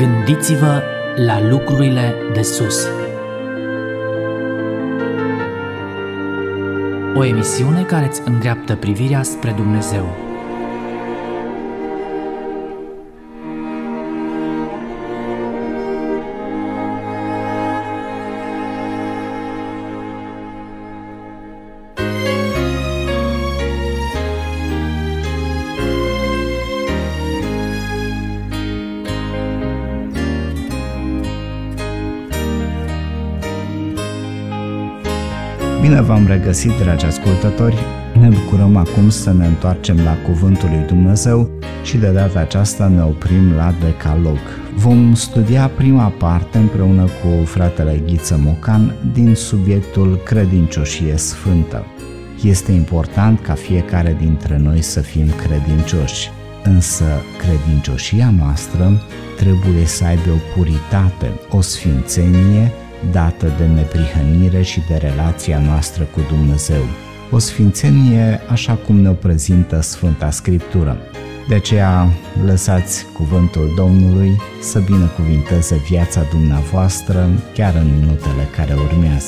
Gândiți-vă la lucrurile de sus. O emisiune care îți îndreaptă privirea spre Dumnezeu. Bine v-am regăsit, dragi ascultători! Ne bucurăm acum să ne întoarcem la Cuvântul lui Dumnezeu și de data aceasta ne oprim la Decalog. Vom studia prima parte împreună cu fratele Ghiță Mocan din subiectul Credincioșie Sfântă. Este important ca fiecare dintre noi să fim credincioși, însă credincioșia noastră trebuie să aibă o puritate, o sfințenie dată de neprihănire și de relația noastră cu Dumnezeu. O sfințenie așa cum ne-o prezintă Sfânta Scriptură. De aceea lăsați cuvântul Domnului să binecuvinteze viața dumneavoastră chiar în minutele care urmează.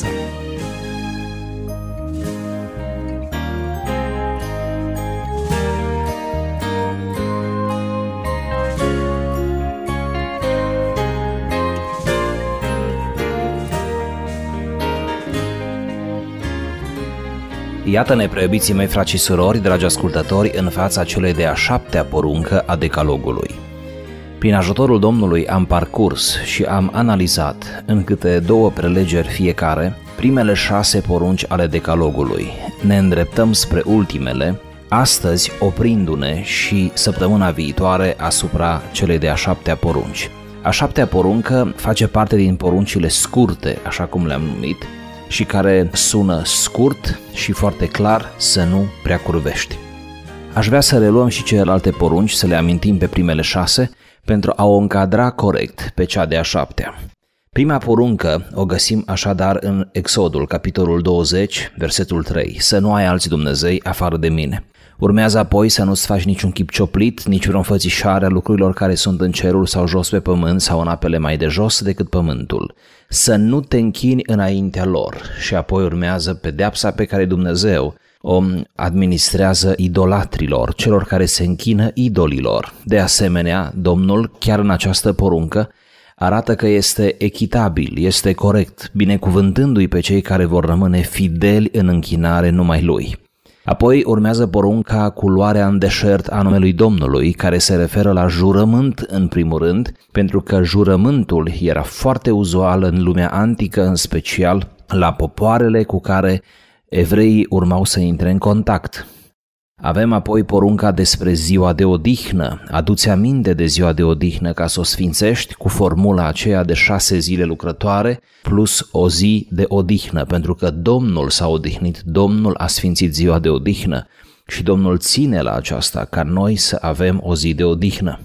Iată-ne, preiubiții mei, frați și surori, dragi ascultători, în fața celei de-a 7-a poruncă a Decalogului. Prin ajutorul Domnului am parcurs și am analizat, în câte 2 prelegeri fiecare, primele 6 porunci ale Decalogului. Ne îndreptăm spre ultimele, astăzi oprindu-ne și săptămâna viitoare asupra celei de-a 7-a porunci. A 7-a poruncă face parte din poruncile scurte, așa cum le-am numit, și care sună scurt și foarte clar: să nu prea curvești. Aș vrea să reluăm și celelalte porunci, să le amintim pe primele 6, pentru a o încadra corect pe cea de-a 7-a. Prima poruncă o găsim așadar în Exodul, capitolul 20, versetul 3, să nu ai alți Dumnezei afară de mine. Urmează apoi să nu-ți faci niciun chip cioplit, nici vreo înfățișare a lucrurilor care sunt în cerul sau jos pe pământ sau în apele mai de jos decât pământul. Să nu te închini înaintea lor. Și apoi urmează pedeapsa pe care Dumnezeu o administrează idolatrilor, celor care se închină idolilor. De asemenea, Domnul, chiar în această poruncă, arată că este echitabil, este corect, binecuvântându-i pe cei care vor rămâne fideli în închinare numai Lui. Apoi urmează porunca cu luarea în deșert a numelui Domnului, care se referă la jurământ în primul rând, pentru că jurământul era foarte uzual în lumea antică, în special la popoarele cu care evreii urmau să intre în contact. Avem apoi porunca despre ziua de odihnă. Adu-ți aminte de ziua de odihnă ca să o sfințești cu formula aceea de 6 zile lucrătoare plus o zi de odihnă, pentru că Domnul s-a odihnit, Domnul a sfințit ziua de odihnă și Domnul ține la aceasta ca noi să avem o zi de odihnă.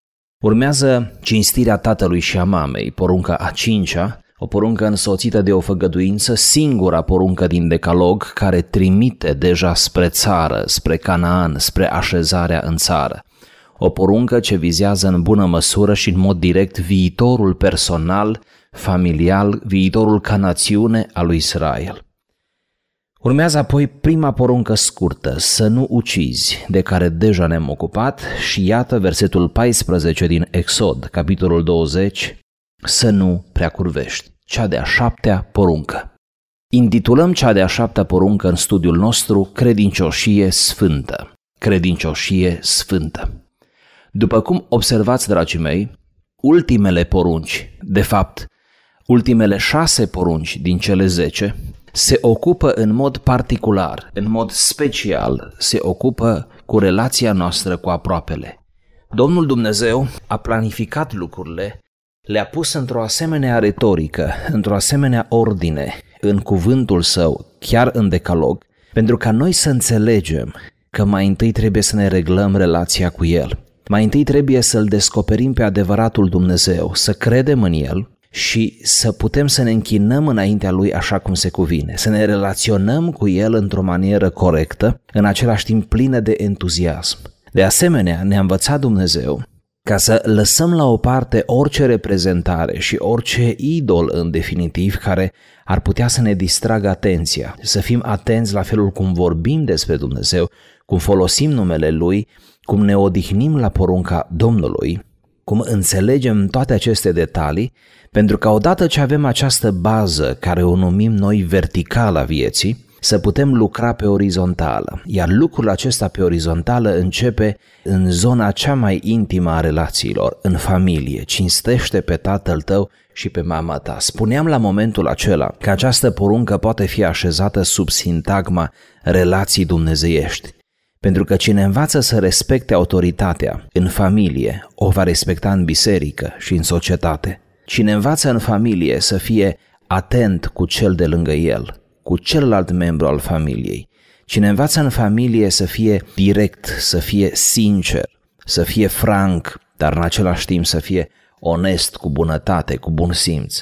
Urmează cinstirea tatălui și a mamei, porunca a 5-a, o poruncă însoțită de o făgăduință, singura poruncă din Decalog care trimite deja spre țară, spre Canaan, spre așezarea în țară. O poruncă ce vizează în bună măsură și în mod direct viitorul personal, familial, viitorul ca națiune al lui Israel. Urmează apoi prima poruncă scurtă, să nu ucizi, de care deja ne-am ocupat, și iată versetul 14 din Exod, capitolul 20, să nu prea curvești, cea de-a 7-a poruncă. Intitulăm cea de-a 7-a poruncă în studiul nostru Credincioșie Sfântă. Credincioșie Sfântă. După cum observați, dragii mei, ultimele porunci, de fapt, ultimele 6 porunci din cele 10, se ocupă în mod particular, în mod special, se ocupă cu relația noastră cu aproapele. Domnul Dumnezeu a planificat lucrurile, le-a pus într-o asemenea retorică, într-o asemenea ordine în cuvântul Său, chiar în Decalog, pentru ca noi să înțelegem că mai întâi trebuie să ne reglăm relația cu El. Mai întâi trebuie să-L descoperim pe adevăratul Dumnezeu, să credem în El și să putem să ne închinăm înaintea Lui așa cum se cuvine, să ne relaționăm cu El într-o manieră corectă, în același timp plină de entuziasm. De asemenea, ne-a învățat Dumnezeu ca să lăsăm la o parte orice reprezentare și orice idol în definitiv care ar putea să ne distragă atenția, să fim atenți la felul cum vorbim despre Dumnezeu, cum folosim numele Lui, cum ne odihnim la porunca Domnului, cum înțelegem toate aceste detalii, pentru că odată ce avem această bază care o numim noi verticală a vieții, să putem lucra pe orizontală, iar lucrul acesta pe orizontală începe în zona cea mai intimă a relațiilor, în familie. Cinstește pe tatăl tău și pe mama ta. Spuneam la momentul acela că această poruncă poate fi așezată sub sintagma relații dumnezeiești, pentru că cine învață să respecte autoritatea în familie, o va respecta în biserică și în societate. Cine învață în familie să fie atent cu cel de lângă el, cu celălalt membru al familiei. Cine învață în familie să fie direct, să fie sincer, să fie franc, dar în același timp să fie onest, cu bunătate, cu bun simț,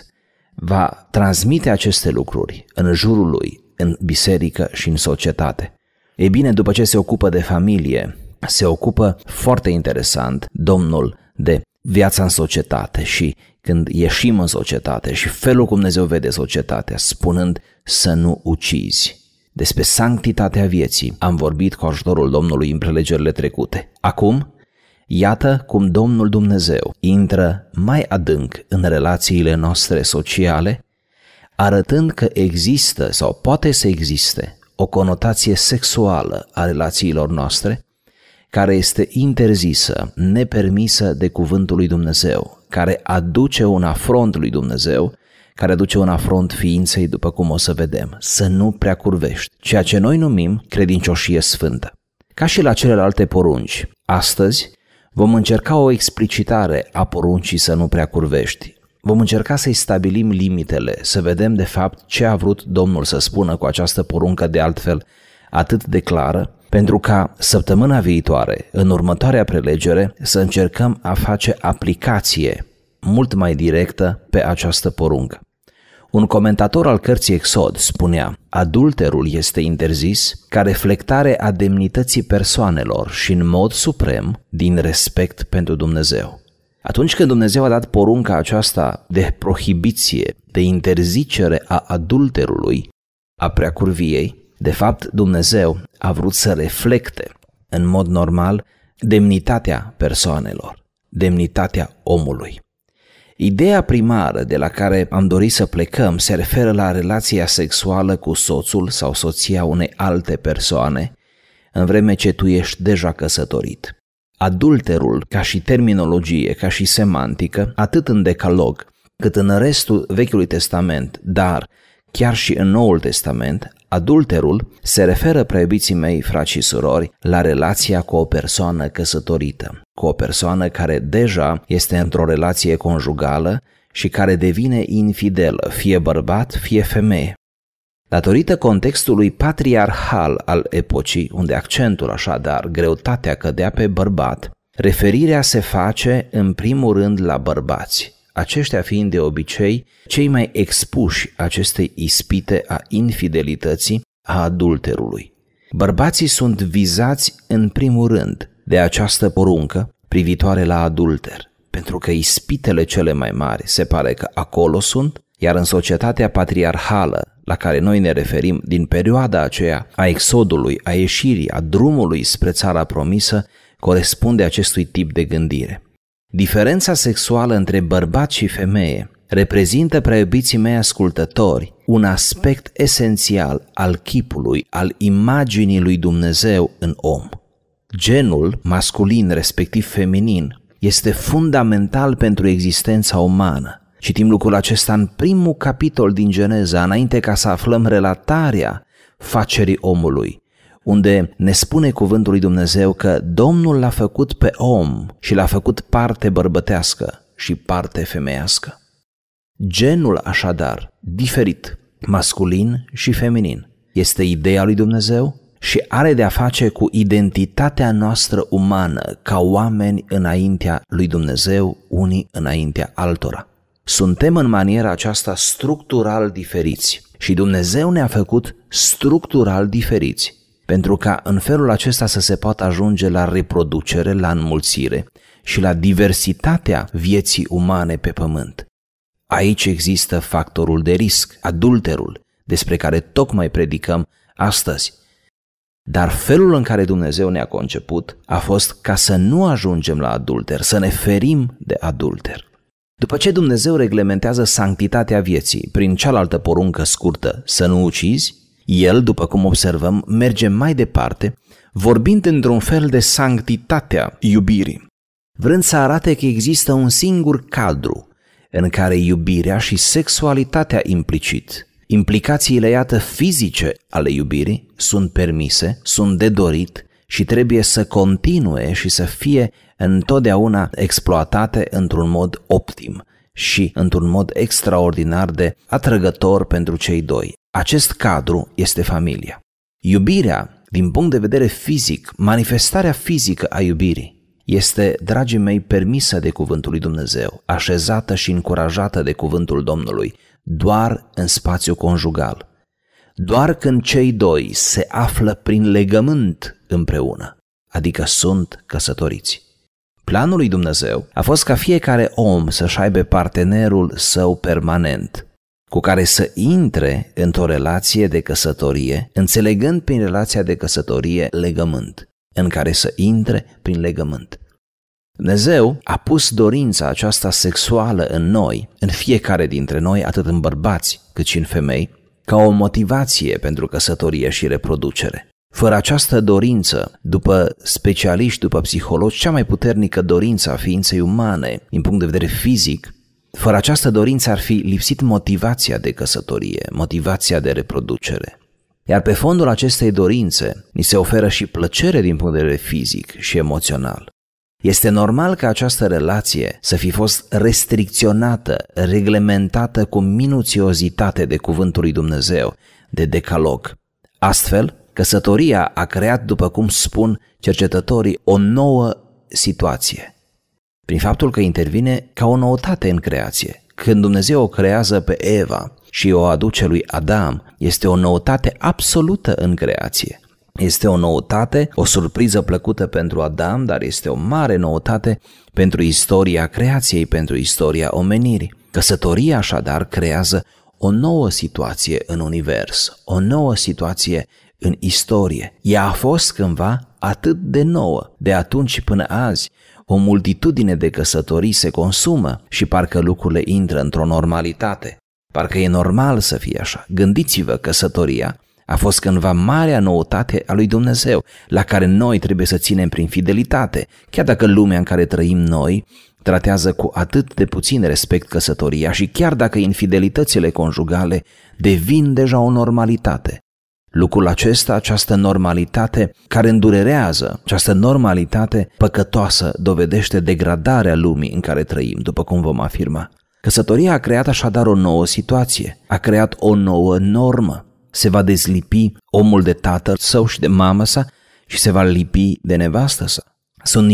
va transmite aceste lucruri în jurul lui, în biserică și în societate. Ei bine, după ce se ocupă de familie, se ocupă foarte interesant Domnul de viața în societate și când ieșim în societate și felul cum Dumnezeu vede societatea, spunând să nu ucizi. Despre sanctitatea vieții am vorbit cu ajutorul Domnului în prelegerile trecute. Acum, iată cum Domnul Dumnezeu intră mai adânc în relațiile noastre sociale, arătând că există sau poate să existe o conotație sexuală a relațiilor noastre, care este interzisă, nepermisă de cuvântul lui Dumnezeu, care aduce un afront lui Dumnezeu, care aduce un afront ființei, după cum o să vedem, să nu prea curvești, ceea ce noi numim credincioșie sfântă. Ca și la celelalte porunci, astăzi vom încerca o explicitare a poruncii să nu prea curvești. Vom încerca să-i stabilim limitele, să vedem de fapt ce a vrut Domnul să spună cu această poruncă de altfel atât de clară, pentru ca săptămâna viitoare, în următoarea prelegere, să încercăm a face aplicație mult mai directă pe această poruncă. Un comentator al cărții Exod spunea: adulterul este interzis ca reflectare a demnității persoanelor și în mod suprem din respect pentru Dumnezeu. Atunci când Dumnezeu a dat porunca aceasta de prohibiție, de interzicere a adulterului, a preacurviei, de fapt Dumnezeu a vrut să reflecte în mod normal demnitatea persoanelor, demnitatea omului. Ideea primară de la care am dorit să plecăm se referă la relația sexuală cu soțul sau soția unei alte persoane, în vreme ce tu ești deja căsătorit. Adulterul, ca și terminologie, ca și semantică, atât în Decalog, cât în restul Vechiului Testament, dar chiar și în Noul Testament, adulterul se referă, preiubiții mei, frați și surori, la relația cu o persoană căsătorită, cu o persoană care deja este într-o relație conjugală și care devine infidelă, fie bărbat, fie femeie. Datorită contextului patriarhal al epocii, unde accentul, așadar, greutatea cădea pe bărbat, referirea se face în primul rând la bărbați, aceștia fiind de obicei cei mai expuși acestei ispite a infidelității, a adulterului. Bărbații sunt vizați în primul rând de această poruncă privitoare la adulter, pentru că ispitele cele mai mari se pare că acolo sunt, iar în societatea patriarhală la care noi ne referim din perioada aceea a exodului, a ieșirii, a drumului spre țara promisă, corespunde acestui tip de gândire. Diferența sexuală între bărbat și femeie reprezintă, preiubiții mei ascultători, un aspect esențial al chipului, al imaginii lui Dumnezeu în om. Genul masculin, respectiv feminin, este fundamental pentru existența umană. Citim lucrul acesta în primul capitol din Geneza, înainte ca să aflăm relatarea facerii omului, unde ne spune cuvântul lui Dumnezeu că Domnul l-a făcut pe om și l-a făcut parte bărbătească și parte femeiască. Genul, așadar, diferit, masculin și feminin, este ideea lui Dumnezeu și are de-a face cu identitatea noastră umană ca oameni înaintea lui Dumnezeu, unii înaintea altora. Suntem în maniera aceasta structural diferiți și Dumnezeu ne-a făcut structural diferiți, pentru ca în felul acesta să se poată ajunge la reproducere, la înmulțire și la diversitatea vieții umane pe pământ. Aici există factorul de risc, adulterul, despre care tocmai predicăm astăzi. Dar felul în care Dumnezeu ne-a conceput a fost ca să nu ajungem la adulter, să ne ferim de adulter. După ce Dumnezeu reglementează sanctitatea vieții prin cealaltă poruncă scurtă, să nu ucizi, El, după cum observăm, merge mai departe, vorbind într-un fel de sanctitatea iubirii, vrând să arate că există un singur cadru în care iubirea și sexualitatea implicit, implicațiile iată fizice ale iubirii, sunt permise, sunt de dorit și trebuie să continue și să fie întotdeauna exploatate într-un mod optim și într-un mod extraordinar de atrăgător pentru cei doi. Acest cadru este familia. Iubirea, din punct de vedere fizic, manifestarea fizică a iubirii, este, dragii mei, permisă de cuvântul lui Dumnezeu, așezată și încurajată de cuvântul Domnului, doar în spațiu conjugal. Doar când cei doi se află prin legământ împreună, adică sunt căsătoriți. Planul lui Dumnezeu a fost ca fiecare om să-și aibă partenerul său permanent, cu care să intre într-o relație de căsătorie, înțelegând prin relația de căsătorie legământ, în care să intre prin legământ. Dumnezeu a pus dorința aceasta sexuală în noi, în fiecare dintre noi, atât în bărbați cât și în femei, ca o motivație pentru căsătorie și reproducere. Fără această dorință, după specialiști, după psihologi, cea mai puternică dorință a ființei umane, din punct de vedere fizic, fără această dorință ar fi lipsit motivația de căsătorie, motivația de reproducere. Iar pe fondul acestei dorințe, ni se oferă și plăcere din punct de vedere fizic și emoțional. Este normal ca această relație să fi fost restricționată, reglementată cu minuțiozitate de cuvântul lui Dumnezeu, de decalog. Astfel, căsătoria a creat, după cum spun cercetătorii, o nouă situație, prin faptul că intervine ca o noutate în creație. Când Dumnezeu o creează pe Eva și o aduce lui Adam, este o noutate absolută în creație. Este o noutate, o surpriză plăcută pentru Adam, dar este o mare noutate pentru istoria creației, pentru istoria omenirii. Căsătoria așadar creează o nouă situație în univers, o nouă situație în istorie. Ea a fost cândva atât de nouă, de atunci până azi. O multitudine de căsătorii se consumă și parcă lucrurile intră într-o normalitate. Parcă e normal să fie așa. Gândiți-vă, căsătoria a fost cândva marea noutate a lui Dumnezeu, la care noi trebuie să ținem prin fidelitate, chiar dacă lumea în care trăim noi tratează cu atât de puțin respect căsătoria și chiar dacă infidelitățile conjugale devin deja o normalitate. Lucrul acesta, această normalitate care îndurerează, această normalitate păcătoasă dovedește degradarea lumii în care trăim, după cum vom afirma. Căsătoria a creat așadar o nouă situație, a creat o nouă normă. Se va dezlipi omul de tatăl său și de mamă sa și se va lipi de nevastă sa. Sunt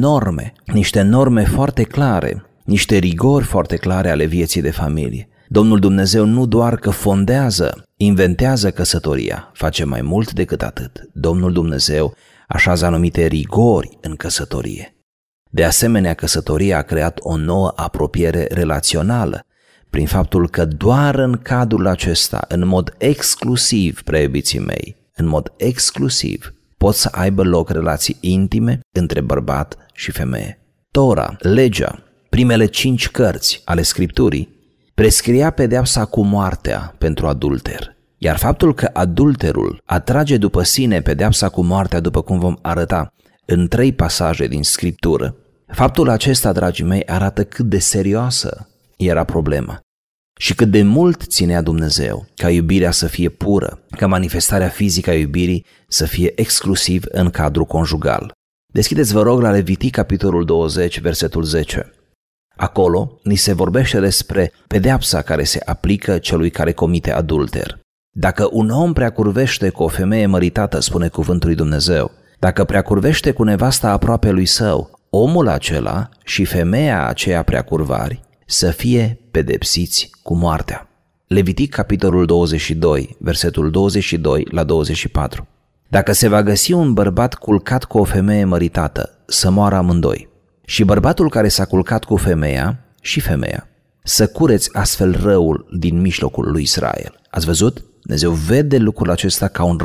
niște norme foarte clare, niște rigori foarte clare ale vieții de familie. Domnul Dumnezeu nu doar că fondează, inventează căsătoria, face mai mult decât atât. Domnul Dumnezeu așează anumite rigori în căsătorie. De asemenea, căsătoria a creat o nouă apropiere relațională, prin faptul că doar în cadrul acesta, în mod exclusiv, preiubiții mei, în mod exclusiv, pot să aibă loc relații intime între bărbat și femeie. Tora, legea, primele 5 cărți ale Scripturii, prescria pedeapsa cu moartea pentru adulter. Iar faptul că adulterul atrage după sine pedeapsa cu moartea, după cum vom arăta în 3 pasaje din Scriptură, faptul acesta, dragii mei, arată cât de serioasă era problema și cât de mult ținea Dumnezeu ca iubirea să fie pură, ca manifestarea fizică a iubirii să fie exclusiv în cadrul conjugal. Deschideți, vă rog, la Levitic, capitolul 20, versetul 10. Acolo ni se vorbește despre pedeapsa care se aplică celui care comite adulter. Dacă un om preacurvește cu o femeie măritată, spune cuvântul lui Dumnezeu, dacă preacurvește cu nevasta aproapelui său, omul acela și femeia aceea preacurvari să fie pedepsiți cu moartea. Levitic, capitolul 22, versetul 22 la 24. Dacă se va găsi un bărbat culcat cu o femeie măritată, să moară amândoi. și bărbatul care s-a culcat cu femeia și femeia să cureți astfel răul din mijlocul lui Israel. Ați văzut? Dumnezeu vede lucrul acesta ca un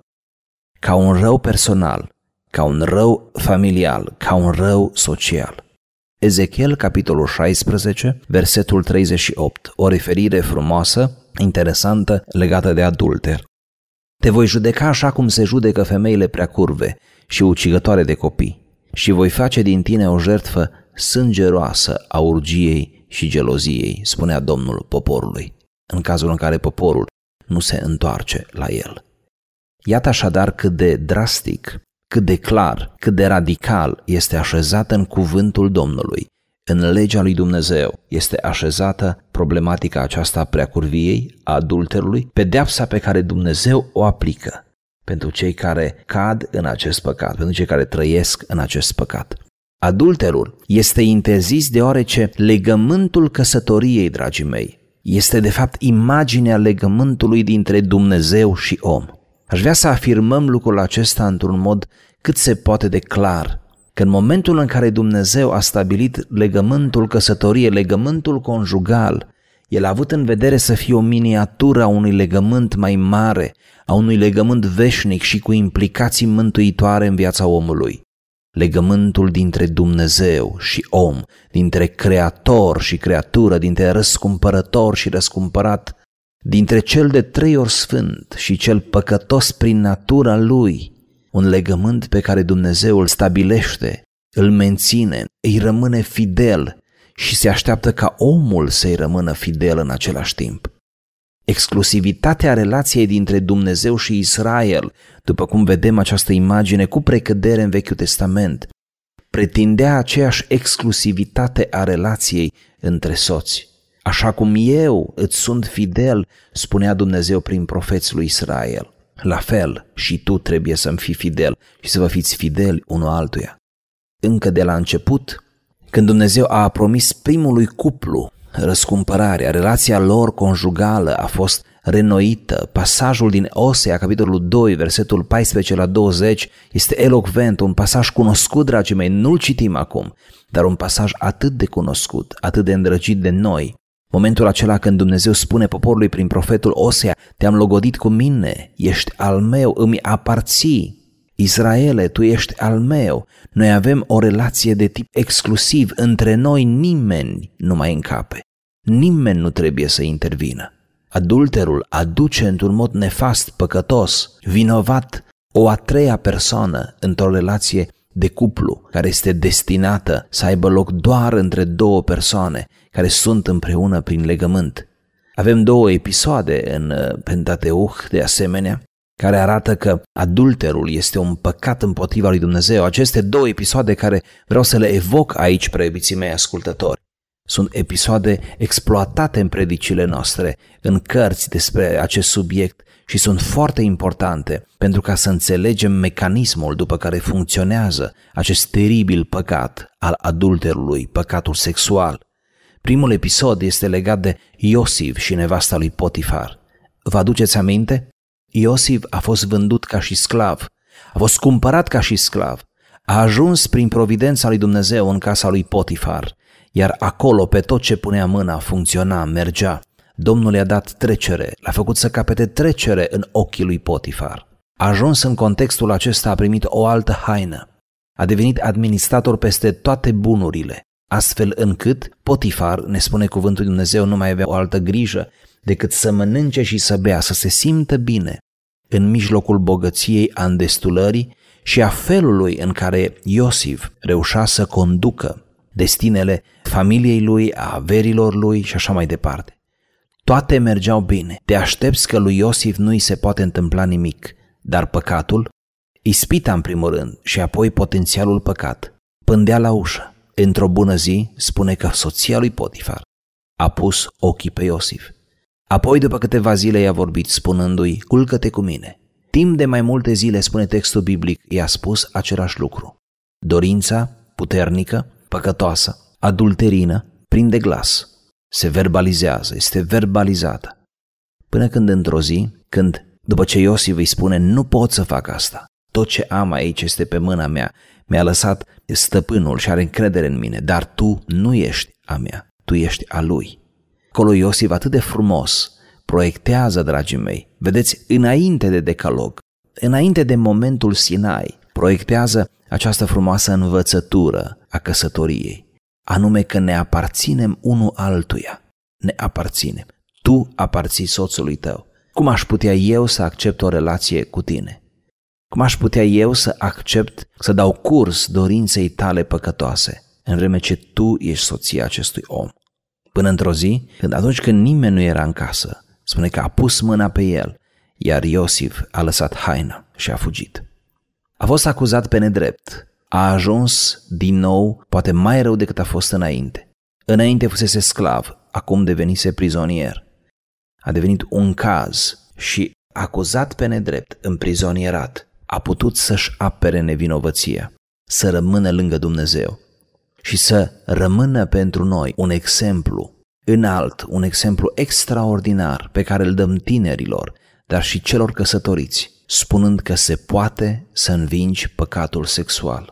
rău personal, ca un rău familial, ca un rău social. Ezechiel, capitolul 16, versetul 38, o referire frumoasă, interesantă, legată de adulter. Te voi judeca așa cum se judecă femeile prea curve și ucigătoare de copii și voi face din tine o jertfă sângeroasă a urgiei și geloziei, spunea Domnul poporului, în cazul în care poporul nu se întoarce la el. Iată așadar cât de drastic, cât de clar, cât de radical este așezată în cuvântul Domnului, în legea lui Dumnezeu, este așezată problematica aceasta a preacurviei, a adulterului, pedeapsa pe care Dumnezeu o aplică pentru cei care cad în acest păcat, pentru cei care trăiesc în acest păcat. Adulterul este interzis deoarece legământul căsătoriei, dragii mei, este de fapt imaginea legământului dintre Dumnezeu și om. Aș vrea să afirmăm lucrul acesta într-un mod cât se poate de clar, că în momentul în care Dumnezeu a stabilit legământul căsătoriei, legământul conjugal, El a avut în vedere să fie o miniatură a unui legământ mai mare, a unui legământ veșnic și cu implicații mântuitoare în viața omului. Legământul dintre Dumnezeu și om, dintre creator și creatură, dintre răscumpărător și răscumpărat, dintre cel de 3 ori sfânt și cel păcătos prin natura lui, un legământ pe care Dumnezeu îl stabilește, îl menține, îi rămâne fidel și se așteaptă ca omul să-i rămână fidel în același timp. Exclusivitatea relației dintre Dumnezeu și Israel, după cum vedem această imagine cu precădere în Vechiul Testament, pretindea aceeași exclusivitate a relației între soți. Așa cum eu îți sunt fidel, spunea Dumnezeu prin profeții lui Israel, la fel și tu trebuie să-mi fii fidel și să vă fiți fideli unul altuia. Încă de la început, când Dumnezeu a promis primului cuplu răscumpărarea, relația lor conjugală a fost renoită. Pasajul din Osea, capitolul 2, versetul 14 la 20, este elocvent, un pasaj cunoscut, dragii mei, nu-l citim acum, dar un pasaj atât de cunoscut, atât de îndrăgit de noi. Momentul acela când Dumnezeu spune poporului prin profetul Osea, te-am logodit cu mine, ești al meu, îmi aparții. Israele, tu ești al meu. Noi avem o relație de tip exclusiv, între noi nimeni nu mai încape. Nimeni nu trebuie să intervină. Adulterul aduce într-un mod nefast, păcătos, vinovat o a treia persoană într-o relație de cuplu care este destinată să aibă loc doar între două persoane care sunt împreună prin legământ. Avem 2 episoade în Pentateuch, de asemenea, care arată că adulterul este un păcat împotriva lui Dumnezeu. Aceste 2 episoade care vreau să le evoc aici, preiubiții mei ascultători, sunt episoade exploatate în predicile noastre, în cărți despre acest subiect și sunt foarte importante pentru ca să înțelegem mecanismul după care funcționează acest teribil păcat al adulterului, păcatul sexual. Primul episod este legat de Iosif și nevasta lui Potifar. Vă aduceți aminte? Iosif a fost vândut ca și sclav, a fost cumpărat ca și sclav, a ajuns prin providența lui Dumnezeu în casa lui Potifar, iar acolo pe tot ce punea mâna funcționa, mergea. Domnul i-a dat trecere, l-a făcut să capete trecere în ochii lui Potifar. A ajuns în contextul acesta, a primit o altă haină, a devenit administrator peste toate bunurile, astfel încât Potifar, ne spune cuvântul lui Dumnezeu, nu mai avea o altă grijă decât să mănânce și să bea, să se simtă bine în mijlocul bogăției, a îndestulării și a felului în care Iosif reușea să conducă destinele familiei lui, a averilor lui și așa mai departe. Toate mergeau bine. Te aștepți că lui Iosif nu îi se poate întâmpla nimic, dar păcatul, ispita în primul rând și apoi potențialul păcat, pândea la ușă. Într-o bună zi spune că soția lui Potifar a pus ochii pe Iosif. Apoi, după câteva zile, i-a vorbit spunându-i, culcă-te cu mine. Timp de mai multe zile, spune textul biblic, i-a spus același lucru. Dorința puternică, păcătoasă, adulterină, prinde glas, se verbalizează, este verbalizată. Până când într-o zi, când după ce Iosif îi spune, nu pot să fac asta, tot ce am aici este pe mâna mea, mi-a lăsat stăpânul și are încredere în mine, dar tu nu ești a mea, tu ești a lui. Acolo Iosif atât de frumos proiectează, dragii mei, vedeți, înainte de decalog, înainte de momentul Sinai, proiectează această frumoasă învățătură a căsătoriei, anume că ne aparținem unul altuia, ne aparținem. Tu aparții soțului tău. Cum aș putea eu să accept o relație cu tine? Cum aș putea eu să accept să dau curs dorinței tale păcătoase, în vreme ce tu ești soția acestui om? Până într-o zi, atunci când nimeni nu era în casă, spune că a pus mâna pe el, iar Iosif a lăsat haina și a fugit. A fost acuzat pe nedrept, a ajuns din nou, poate mai rău decât a fost înainte. Înainte fusese sclav, acum devenise prizonier. A devenit un caz și, acuzat pe nedrept, împrizonierat, a putut să-și apere nevinovăția, să rămână lângă Dumnezeu și să rămână pentru noi un exemplu înalt, un exemplu extraordinar pe care îl dăm tinerilor, dar și celor căsătoriți, spunând că se poate să învingi păcatul sexual,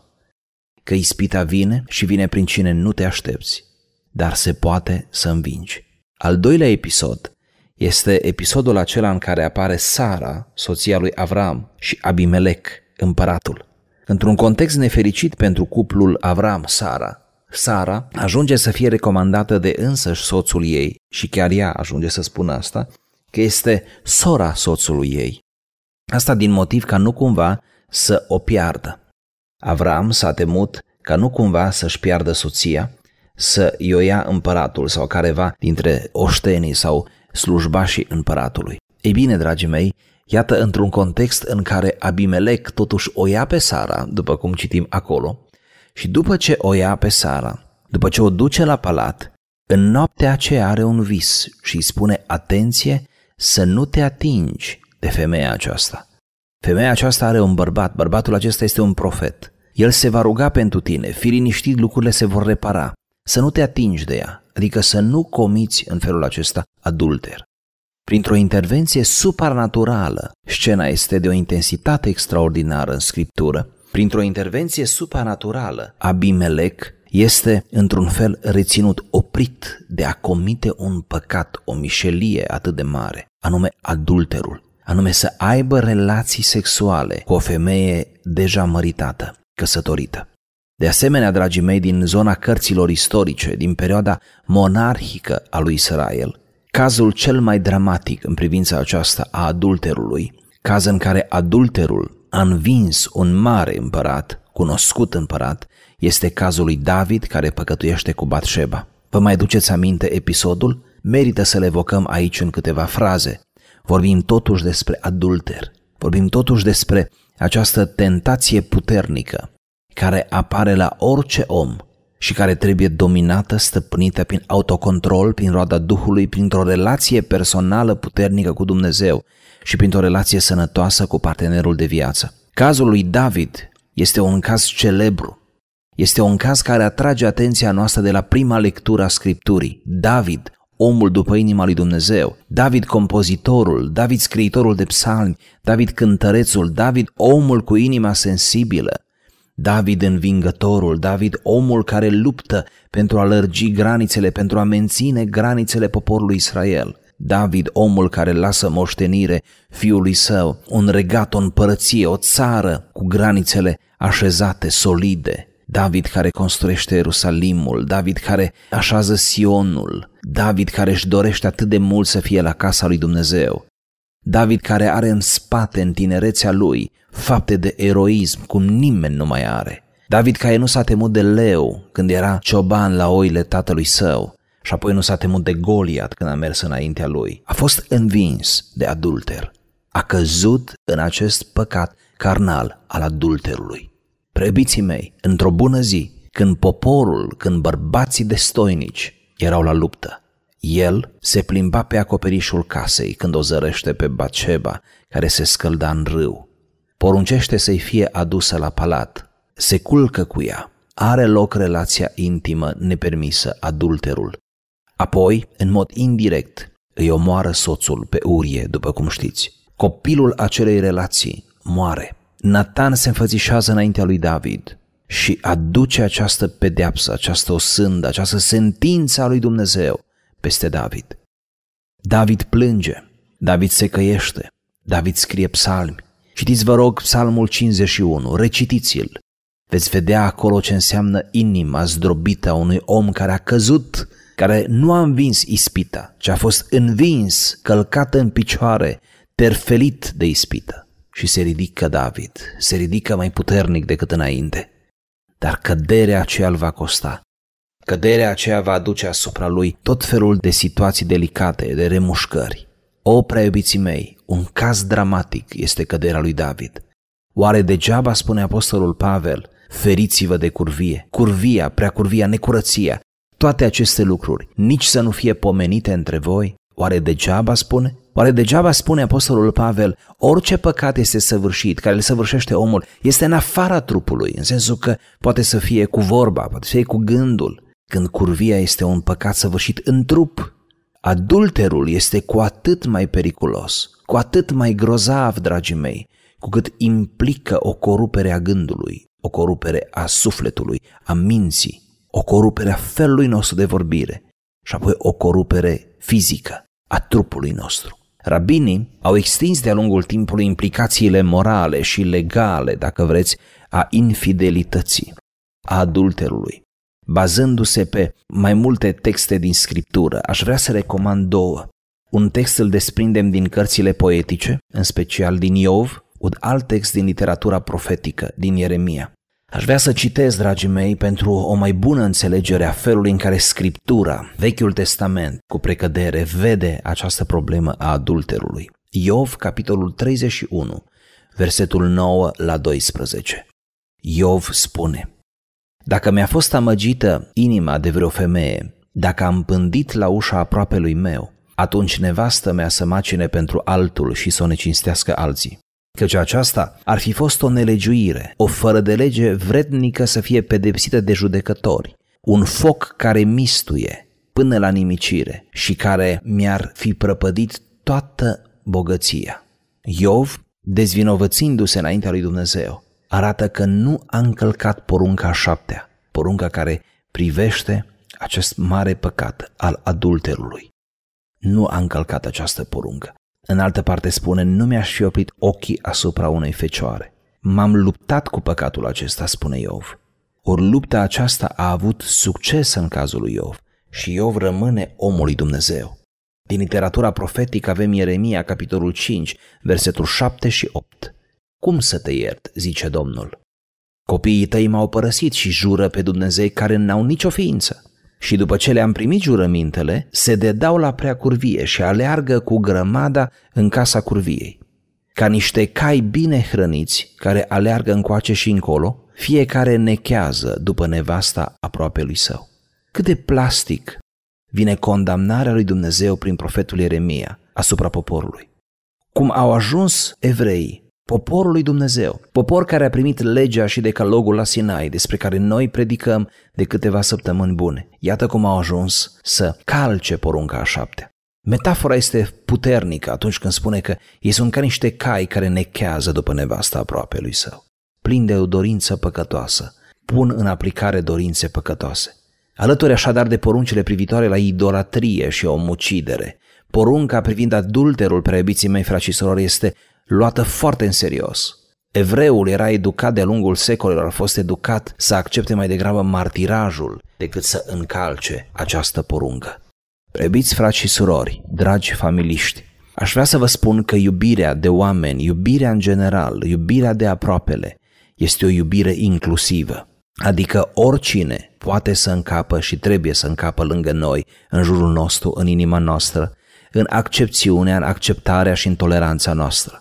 că ispita vine și vine prin cine nu te aștepți, dar se poate să învingi. Al doilea episod este episodul acela în care apare Sara, soția lui Avram, și Abimelec, împăratul. Într-un context nefericit pentru cuplul Avram-Sara, Sara ajunge să fie recomandată de însăși soțul ei, și chiar ea ajunge să spună asta, că este sora soțului ei. Asta din motiv ca nu cumva să o piardă. Avram s-a temut ca nu cumva să-și piardă soția, să i-o ia împăratul sau careva dintre oștenii sau slujbașii împăratului. Ei bine, dragii mei, iată într-un context în care Abimelec totuși o ia pe Sara, după cum citim acolo, și după ce o ia pe Sara, după ce o duce la palat, în noaptea aceea are un vis și îi spune: atenție să nu te atingi de femeia aceasta. Femeia aceasta are un bărbat, bărbatul acesta este un profet. El se va ruga pentru tine, fii liniștit, lucrurile se vor repara. Să nu te atingi de ea, adică să nu comiți în felul acesta adulter. Printr-o intervenție supranaturală, scena este de o intensitate extraordinară în Scriptură, printr-o intervenție supranaturală, Abimelec este într-un fel reținut, oprit de a comite un păcat, o mișelie atât de mare, anume adulterul, anume să aibă relații sexuale cu o femeie deja măritată, căsătorită. De asemenea, dragii mei, din zona cărților istorice, din perioada monarhică a lui Israel, cazul cel mai dramatic în privința aceasta a adulterului, caz în care adulterul a învins un mare împărat, cunoscut împărat, este cazul lui David care păcătuiește cu Batșeba. Vă mai duceți aminte episodul? Merită să le evocăm aici în câteva fraze. Vorbim totuși despre adulter, vorbim totuși despre această tentație puternică care apare la orice om și care trebuie dominată, stăpânită prin autocontrol, prin roada Duhului, printr-o relație personală puternică cu Dumnezeu și printr-o relație sănătoasă cu partenerul de viață. Cazul lui David este un caz celebru. Este un caz care atrage atenția noastră de la prima lectură a Scripturii. David, omul după inima lui Dumnezeu, David compozitorul, David scriitorul de psalmi, David cântărețul, David omul cu inima sensibilă, David învingătorul, David omul care luptă pentru a lărgi granițele, pentru a menține granițele poporului Israel, David omul care lasă moștenire fiului său, un regat, o împărăție, o țară cu granițele așezate, solide, David care construiește Ierusalimul, David care așează Sionul, David care își dorește atât de mult să fie la casa lui Dumnezeu, David care are în spate, în tinerețea lui, fapte de eroism cum nimeni nu mai are, David care nu s-a temut de leu când era cioban la oile tatălui său și apoi nu s-a temut de Goliat când a mers înaintea lui, a fost învins de adulter, a căzut în acest păcat carnal al adulterului. Preobiții mei, într-o bună zi, când poporul, când bărbații destoinici erau la luptă, el se plimba pe acoperișul casei când o zărește pe Batșeba, care se scălda în râu. Poruncește să-i fie adusă la palat, se culcă cu ea, are loc relația intimă nepermisă, adulterul. Apoi, în mod indirect, îi omoară soțul pe Urie, după cum știți. Copilul acelei relații moare. Natan se înfățișează înaintea lui David. și aduce această pedeapsă, această osândă, această sentință a lui Dumnezeu peste David. David plânge, David se căiește, David scrie psalmi. Citiți, vă rog, psalmul 51, recitiți-l. Veți vedea acolo ce înseamnă inima zdrobită a unui om care a căzut, care nu a învins ispita, ci a fost învins, călcat în picioare, terfelit de ispită. Și se ridică David, se ridică mai puternic decât înainte. Dar căderea aceea îl va costa. Căderea aceea va aduce asupra lui tot felul de situații delicate, de remușcări. O, prea iubiții mei, un caz dramatic este căderea lui David. Oare degeaba spune apostolul Pavel, feriți-vă de curvie, curvia, preacurvia, necurăția, toate aceste lucruri, nici să nu fie pomenite între voi? Oare degeaba spune? Oare degeaba spune apostolul Pavel, orice păcat este săvârșit, care îl săvârșește omul, este în afara trupului, în sensul că poate să fie cu vorba, poate să fie cu gândul, când curvia este un păcat săvârșit în trup. Adulterul este cu atât mai periculos, cu atât mai grozav, dragii mei, cu cât implică o corupere a gândului, o corupere a sufletului, a minții, o corupere a felului nostru de vorbire și apoi o corupere fizică a trupului nostru. Rabinii au extins de-a lungul timpului implicațiile morale și legale, dacă vreți, a infidelității, a adulterului. Bazându-se pe mai multe texte din Scriptură, aș vrea să recomand două. Un text îl desprindem din cărțile poetice, în special din Iov, un alt text din literatura profetică, din Ieremia. Aș vrea să citez, dragii mei, pentru o mai bună înțelegere a felului în care Scriptura, Vechiul Testament, cu precădere, vede această problemă a adulterului. Iov, capitolul 31, versetul 9 la 12. Iov spune: Dacă mi-a fost amăgită inima de vreo femeie, dacă am pândit la ușa aproapelui meu, atunci nevastă mea să macine pentru altul și să o necinstească alții. Căci aceasta ar fi fost o nelegiuire, o fără de lege vrednică să fie pedepsită de judecători, un foc care mistuie până la nimicire și care mi-ar fi prăpădit toată bogăția. Iov, dezvinovățindu-se înaintea lui Dumnezeu, arată că nu a încălcat porunca a 7-a, porunca care privește acest mare păcat al adulterului. Nu a încălcat această poruncă. În altă parte spune, nu mi-aș fi oprit ochii asupra unei fecioare. M-am luptat cu păcatul acesta, spune Iov. Ori lupta aceasta a avut succes în cazul lui Iov și Iov rămâne omul lui Dumnezeu. Din literatura profetică avem Ieremia, capitolul 5, versetul 7 și 8. Cum să te iert, zice Domnul? Copiii tăi m-au părăsit și jură pe Dumnezei care n-au nicio ființă. Și după ce le-am primit jurămintele, se dedau la prea curvie și aleargă cu grămada în casa curviei. Ca niște cai bine hrăniți, care aleargă încoace și încolo, fiecare nechează după nevasta aproapelui său. Cât de plastic vine condamnarea lui Dumnezeu prin profetul Ieremia asupra poporului. Cum au ajuns evreii, poporul lui Dumnezeu, popor care a primit legea și decalogul la Sinai, despre care noi predicăm de câteva săptămâni bune. Iată cum au ajuns să calce porunca a 7-a. Metafora este puternică atunci când spune că ei sunt ca niște cai care nechează după nevasta aproapelui său. Plini de o dorință păcătoasă, pun în aplicare dorințe păcătoase. Alături așadar de poruncile privitoare la idolatrie și omucidere, porunca privind adulterul, prea iubiții mei, frați și surori, este luată foarte în serios. Evreul era educat de-a lungul secolelor, a fost educat să accepte mai degrabă martirajul decât să încalce această poruncă. Preiubiți frați și surori, dragi familiști, aș vrea să vă spun că iubirea de oameni, iubirea în general, iubirea de aproapele, este o iubire inclusivă. Adică oricine poate să încapă și trebuie să încapă lângă noi, în jurul nostru, în inima noastră, în accepțiunea, în acceptarea și în toleranța noastră.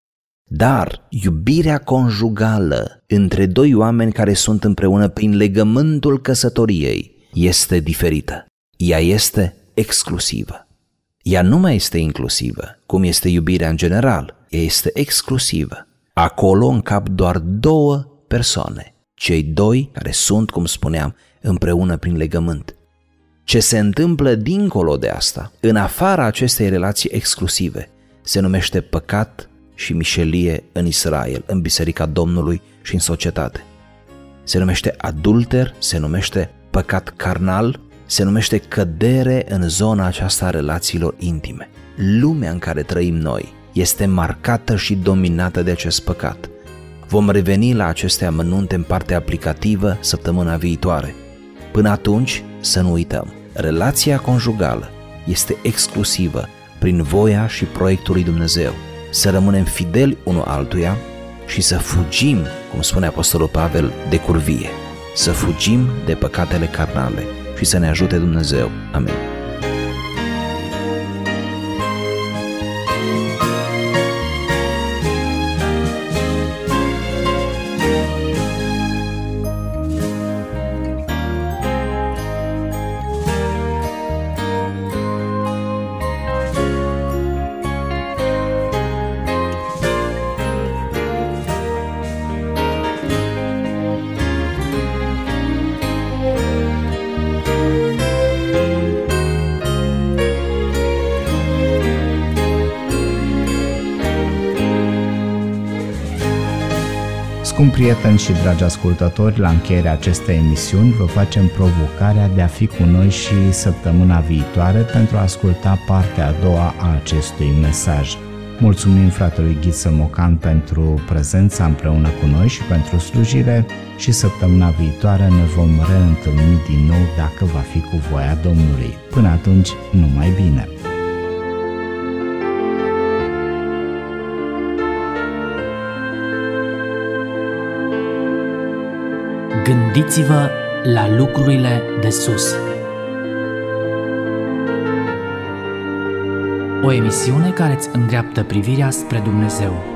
Dar iubirea conjugală între doi oameni care sunt împreună prin legământul căsătoriei este diferită. Ea este exclusivă. Ea nu mai este inclusivă, cum este iubirea în general. Ea este exclusivă. Acolo încap doar două persoane, cei doi care sunt, cum spuneam, împreună prin legământ. Ce se întâmplă dincolo de asta, în afara acestei relații exclusive, se numește păcat și mișelie în Israel, în Biserica Domnului și în societate. se numește adulter, se numește păcat carnal, se numește cădere în zona aceasta a relațiilor intime. Lumea în care trăim noi este marcată și dominată de acest păcat. Vom reveni la aceste amănunte în partea aplicativă săptămâna viitoare. Până atunci, să nu uităm, relația conjugală este exclusivă prin voia și proiectul lui Dumnezeu. Să rămânem fideli unul altuia și să fugim, cum spune Apostolul Pavel, de curvie. Să fugim de păcatele carnale și să ne ajute Dumnezeu. Amin. Scumpi prieteni și dragi ascultători, la încheierea acestei emisiuni vă facem provocarea de a fi cu noi și săptămâna viitoare pentru a asculta partea a doua a acestui mesaj. Mulțumim fratelui Ghiță Mocan pentru prezența împreună cu noi și pentru slujire și săptămâna viitoare ne vom reîntâlni din nou dacă va fi cu voia Domnului. Până atunci, numai bine! Gândiți-vă la lucrurile de sus. O emisiune care îți îndreaptă privirea spre Dumnezeu.